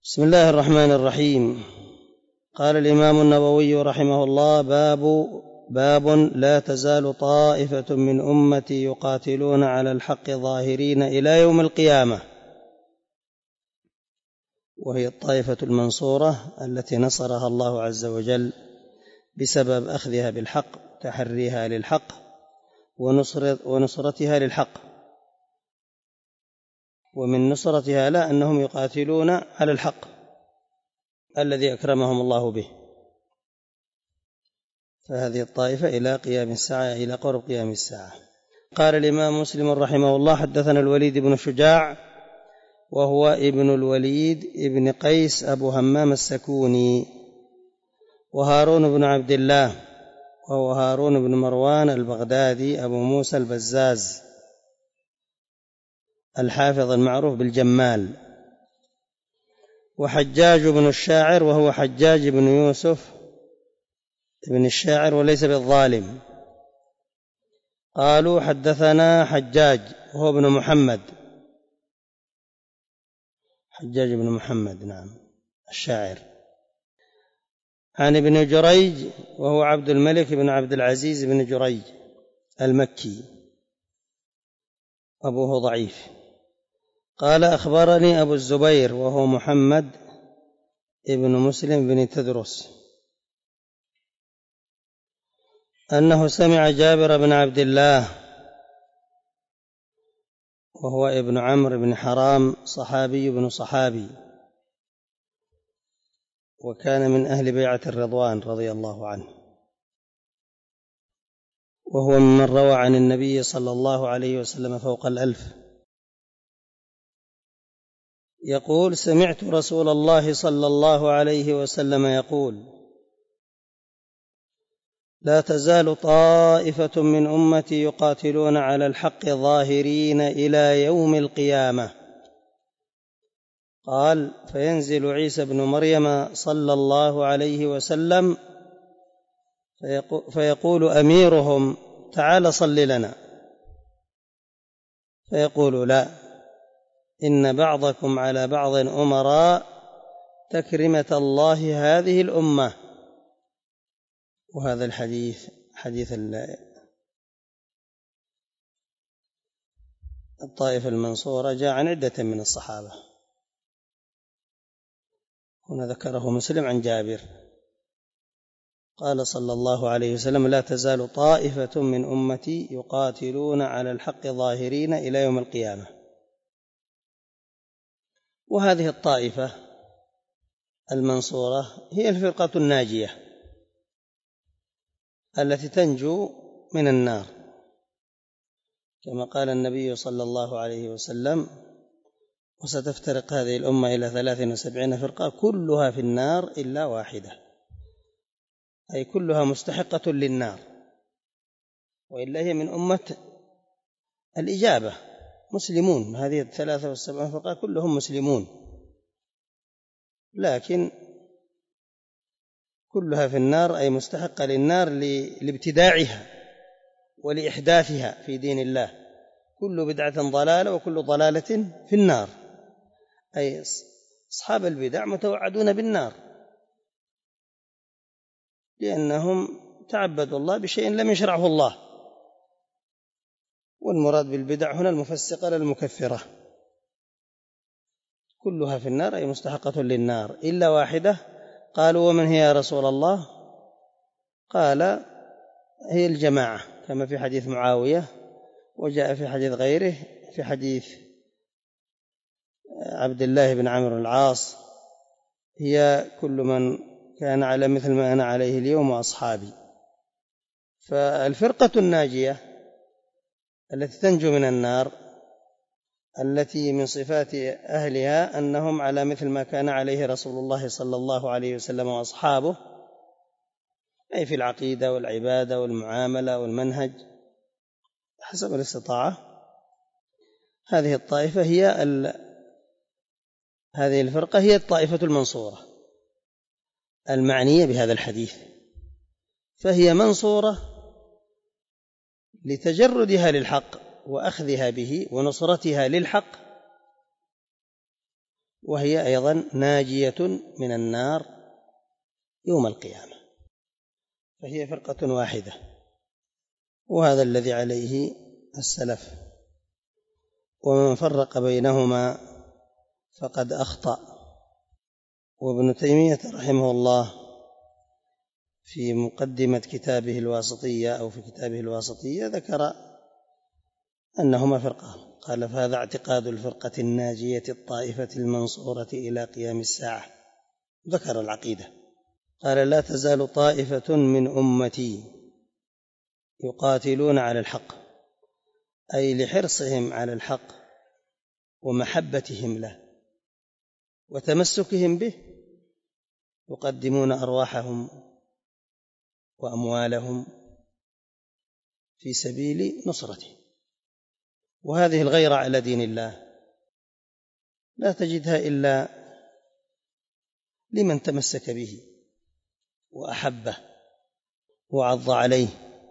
بسم الله الرحمن الرحيم. قال الإمام النووي رحمه الله: باب لا تزال طائفة من أمتي يقاتلون على الحق ظاهرين إلى يوم القيامة، وهي الطائفة المنصورة التي نصرها الله عز وجل بسبب أخذها بالحق، تحريها للحق ونصرتها للحق. ومن نصرتها لا أنهم يقاتلون على الحق الذي أكرمهم الله به. فهذه الطائفة إلى قيام الساعة، إلى قرب قيام الساعة. قال الإمام مسلم رحمه الله: حدثنا الوليد بن شجاع، وهو ابن الوليد ابن قيس أبو همام السكوني، وهارون بن عبد الله، وهو هارون بن مروان البغدادي أبو موسى البزاز الحافظ المعروف بالجمال، وحجاج بن الشاعر، وهو حجاج بن يوسف ابن الشاعر وليس بالظالم. قالوا: حدثنا حجاج وهو ابن محمد، حجاج بن محمد نعم الشاعر، عن ابن جريج وهو عبد الملك بن عبد العزيز بن جريج المكي، أبوه ضعيف. قال: أخبرني أبو الزبير وهو محمد ابن مسلم بن تدرس أنه سمع جابر بن عبد الله وهو ابن عمرو بن حرام صحابي بن صحابي، وكان من أهل بيعة الرضوان رضي الله عنه، وهو ممن روى عن النبي صلى الله عليه وسلم فوق 1000. يقول: سمعت رسول الله صلى الله عليه وسلم يقول: لا تزال طائفة من أمتي يقاتلون على الحق ظاهرين إلى يوم القيامة. قال: فينزل عيسى بن مريم صلى الله عليه وسلم فيقول أميرهم: تعال صل لنا، فيقول: لا، إن بعضكم على بعض أمراء تكرمة الله هذه الأمة. وهذا الحديث حديث الطائفة المنصورة جاء عن عدة من الصحابة، هنا ذكره مسلم عن جابر قال صلى الله عليه وسلم: لا تزال طائفة من أمتي يقاتلون على الحق ظاهرين إلى يوم القيامة. وهذه الطائفة المنصورة هي الفرقة الناجية التي تنجو من النار، كما قال النبي صلى الله عليه وسلم: وستفترق هذه الأمة إلى 73 فرقة كلها في النار إلا واحدة، أي كلها مستحقة للنار، وإلا هي من أمة الإجابة، مسلمون. هذه 73 فرقة كلهم مسلمون، لكن كلها في النار، أي مستحقة للنار لابتداعها ولإحداثها في دين الله. كل بدعة ضلالة وكل ضلالة في النار، أي أصحاب البدع متوعدون بالنار، لأنهم تعبدوا الله بشيء لم يشرعه الله. والمراد بالبدع هنا المفسقة لا المكفرة. كلها في النار أي مستحقة للنار إلا واحدة. قالوا: ومن هي يا رسول الله؟ قال: هي الجماعة، كما في حديث معاوية، وجاء في حديث غيره، في حديث عبد الله بن عمرو العاص: هي كل من كان على مثل ما أنا عليه اليوم وأصحابي. فالفرقة الناجية التي تنجو من النار، التي من صفات أهلها أنهم على مثل ما كان عليه رسول الله صلى الله عليه وسلم وأصحابه، أي في العقيدة والعبادة والمعاملة والمنهج حسب الاستطاعة. هذه الطائفة هذه الفرقة هي الطائفة المنصورة المعنية بهذا الحديث، فهي منصورة لتجردها للحق وأخذها به ونصرتها للحق، وهي أيضا ناجية من النار يوم القيامة، فهي فرقة واحدة، وهذا الذي عليه السلف، ومن فرق بينهما فقد أخطأ. وابن تيمية رحمه الله في مقدمة كتابه الواسطية أو في كتابه الواسطية ذكر أنهما فرقان، قال: فهذا اعتقاد الفرقة الناجية الطائفة المنصورة إلى قيام الساعة. ذكر العقيدة، قال: لا تزال طائفة من أمتي يقاتلون على الحق، أي لحرصهم على الحق ومحبتهم له وتمسكهم به، يقدمون أرواحهم وأموالهم في سبيل نصرته. وهذه الغيرة على دين الله لا تجدها إلا لمن تمسك به وأحبه وعض عليه،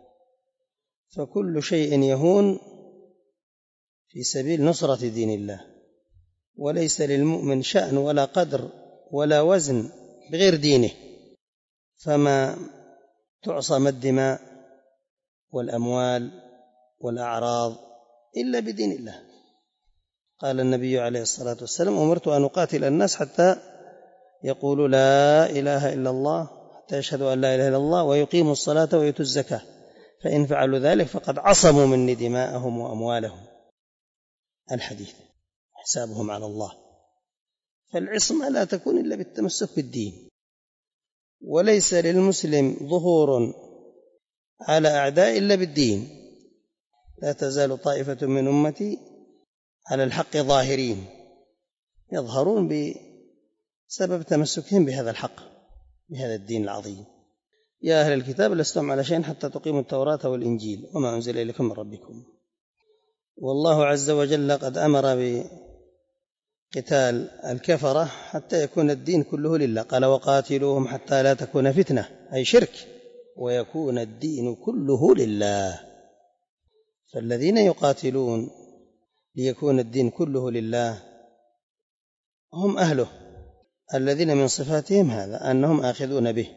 فكل شيء يهون في سبيل نصرة دين الله، وليس للمؤمن شأن ولا قدر ولا وزن بغير دينه، فما تعصم الدماء والأموال والأعراض إلا بدين الله. قال النبي عليه الصلاة والسلام: أمرت أن أقاتل الناس حتى يقولوا لا إله إلا الله، حتى يشهدوا أن لا إله إلا الله ويقيموا الصلاة ويؤتوا الزكاة، فإن فعلوا ذلك فقد عصموا مني دماءهم وأموالهم. الحديث، حسابهم على الله. فالعصمة لا تكون إلا بالتمسك بالدين، وليس للمسلم ظهور على أعداء إلا بالدين. لا تزال طائفة من أمتي على الحق ظاهرين، يظهرون بسبب تمسكهم بهذا الحق، بهذا الدين العظيم. يا أهل الكتاب لستم على شيء حتى تقيموا التوراة والإنجيل وما أنزل إليكم من ربكم. والله عز وجل قد أمر بقتال الكفرة حتى يكون الدين كله لله، قال: وقاتلوهم حتى لا تكون فتنة، أي شرك، ويكون الدين كله لله. فالذين يقاتلون ليكون الدين كله لله هم أهله، الذين من صفاتهم هذا أنهم آخذون به،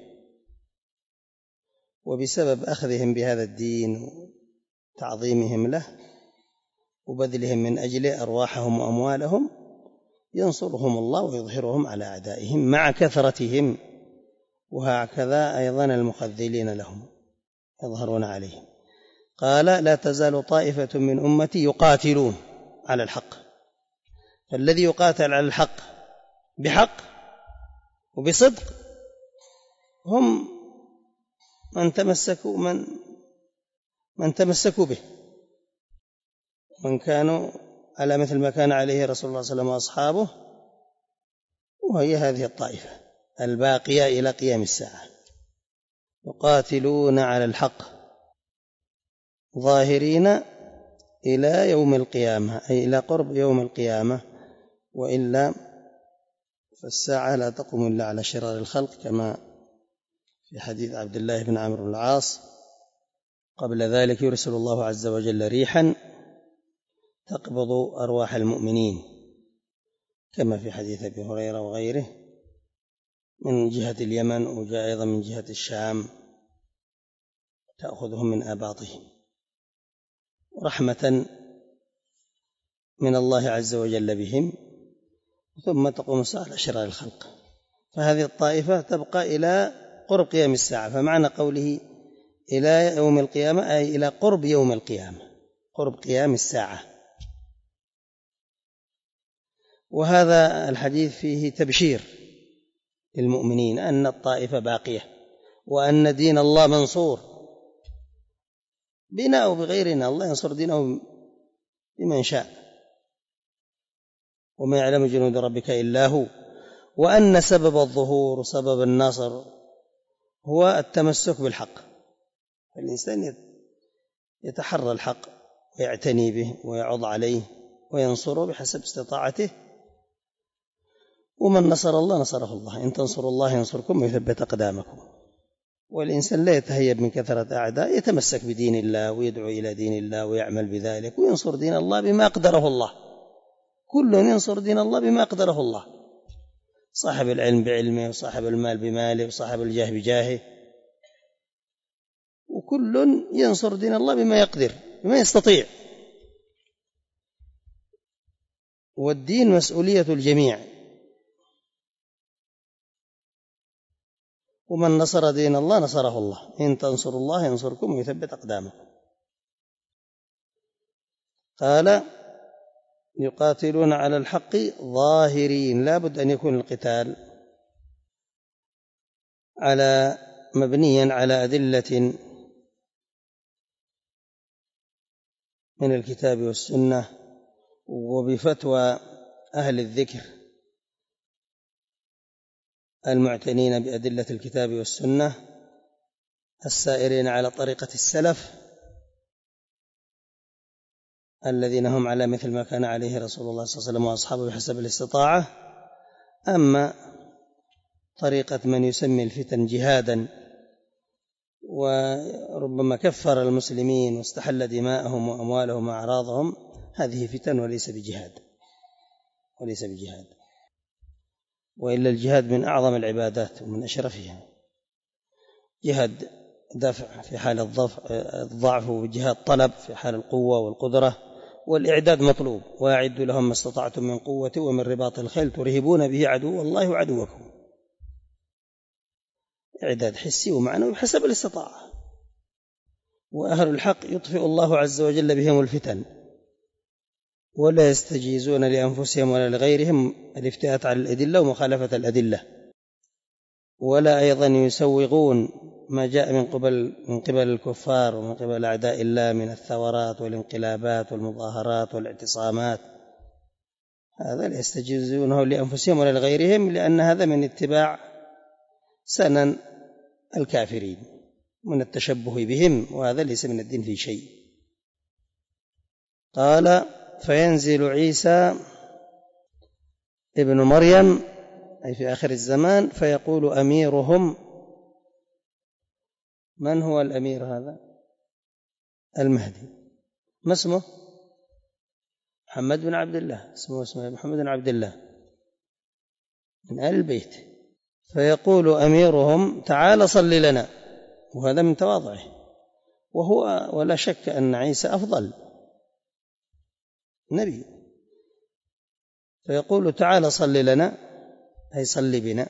وبسبب أخذهم بهذا الدين وتعظيمهم له وبذلهم من أجله أرواحهم وأموالهم ينصرهم الله ويظهرهم على أعدائهم مع كثرتهم، وهكذا أيضا المخذلين لهم يظهرون عليهم. قال: لا تزال طائفة من أمتي يقاتلون على الحق. فالذي يقاتل على الحق بحق وبصدق هم من تمسكوا به، من كانوا على مثل ما كان عليه رسول الله صلى الله عليه وسلم وأصحابه، وهي هذه الطائفة الباقية إلى قيام الساعة، يقاتلون على الحق ظاهرين إلى يوم القيامة، أي إلى قرب يوم القيامة، وإلا فالساعة لا تقوم إلا على شرار الخلق، كما في حديث عبد الله بن عمرو بن العاص: قبل ذلك يرسل الله عز وجل ريحا تقبض أرواح المؤمنين، كما في حديث أبي هريرة وغيره، من جهة اليمن، وجاء أيضا من جهة الشام، تأخذهم من آباطهم رحمة من الله عز وجل بهم، ثم تقوم الساعة على شرار الخلق. فهذه الطائفة تبقى إلى قرب قيام الساعة، فمعنى قوله إلى يوم القيامة أي إلى قرب يوم القيامة، قرب قيام الساعة. وهذا الحديث فيه تبشير للمؤمنين أن الطائفة باقية، وأن دين الله منصور بنا أو بغيرنا، الله ينصر دينه بمن شاء، وما يعلم جنود ربك إلا هو، وأن سبب الظهور وسبب النصر هو التمسك بالحق. فالإنسان يتحرى الحق ويعتني به ويعض عليه وينصره بحسب استطاعته، ومن نصر الله نصره الله، إن تنصروا الله ينصركم ويثبت أقدامكم. والإنسان لا يتهيب من كثرة أعداء، يتمسك بدين الله ويدعو إلى دين الله ويعمل بذلك وينصر دين الله بما قدره الله، كل ينصر دين الله بما قدره الله. صاحب العلم بعلمه، وصاحب المال بماله، وصاحب الجاه بجاهه، وكل ينصر دين الله بما يقدر بما يستطيع. والدين مسؤولية الجميع، ومن نصر دين الله نصره الله، إن تنصروا الله ينصركم ويثبت أقدامكم. قال يقاتلون على الحق ظاهرين، لا بد أن يكون القتال مبنيا على أدلة من الكتاب والسنة، وبفتوى أهل الذكر المعتنين بأدلة الكتاب والسنة السائرين على طريقة السلف الذين هم على مثل ما كان عليه رسول الله صلى الله عليه وسلم وأصحابه بحسب الاستطاعة. أما طريقة من يسمي الفتن جهادا وربما كفر المسلمين واستحل دماءهم وأموالهم وأعراضهم، هذه فتن وليس بجهاد، وإلا الجهاد من أعظم العبادات ومن أشرفها. جهاد دفع في حال الضعف، وجهاد طلب في حال القوة والقدرة، والإعداد مطلوب. وأعدوا لهم ما استطعتم من قوة ومن رباط الخيل ترهبون به عدو الله وعدوكم. إعداد حسي ومعنوي بحسب الاستطاعة. وأهل الحق يطفئ الله عز وجل بهم الفتن، ولا يستجيزون لأنفسهم ولا لغيرهم الافتئات على الأدلة ومخالفة الأدلة، ولا أيضا يسوغون ما جاء من قبل الكفار ومن قبل أعداء الله من الثورات والانقلابات والمظاهرات والاعتصامات. هذا لا يستجيزونه لأنفسهم ولا لغيرهم، لأن هذا من اتباع سنن الكافرين، من التشبه بهم، وهذا ليس من الدين في شيء. قال فينزل عيسى ابن مريم أي في آخر الزمان فيقول أميرهم. من هو الأمير هذا؟ المهدي. ما اسمه؟ محمد بن عبد الله. اسمه محمد بن عبد الله من آل البيت. فيقول أميرهم تعال صل لنا، وهذا من تواضعه، وهو ولا شك أن عيسى أفضل نبي. فيقول تعال صل لنا أي صل بنا.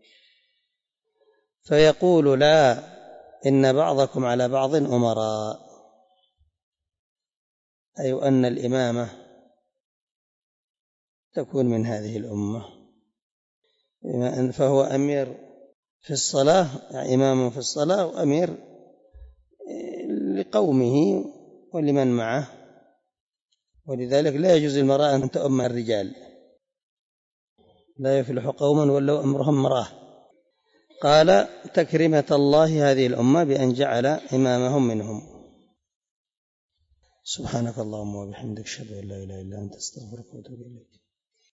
فيقول لا، إن بعضكم على بعض أمراء، أي أن الإمامة تكون من هذه الأمة. فهو أمير في الصلاة، يعني إمام في الصلاة، وأمير لقومه ولمن معه. ولذلك لا يجوز للمرأة أن تؤم الرجال، لا يفلح قوما ولوا أمرهم مراه. قال تكرمة الله هذه الأمة بأن جعل إمامهم منهم. سبحانك اللهم وبحمدك أشهد أن لا إله إلا أنت أستغفرك وأتوب إليك.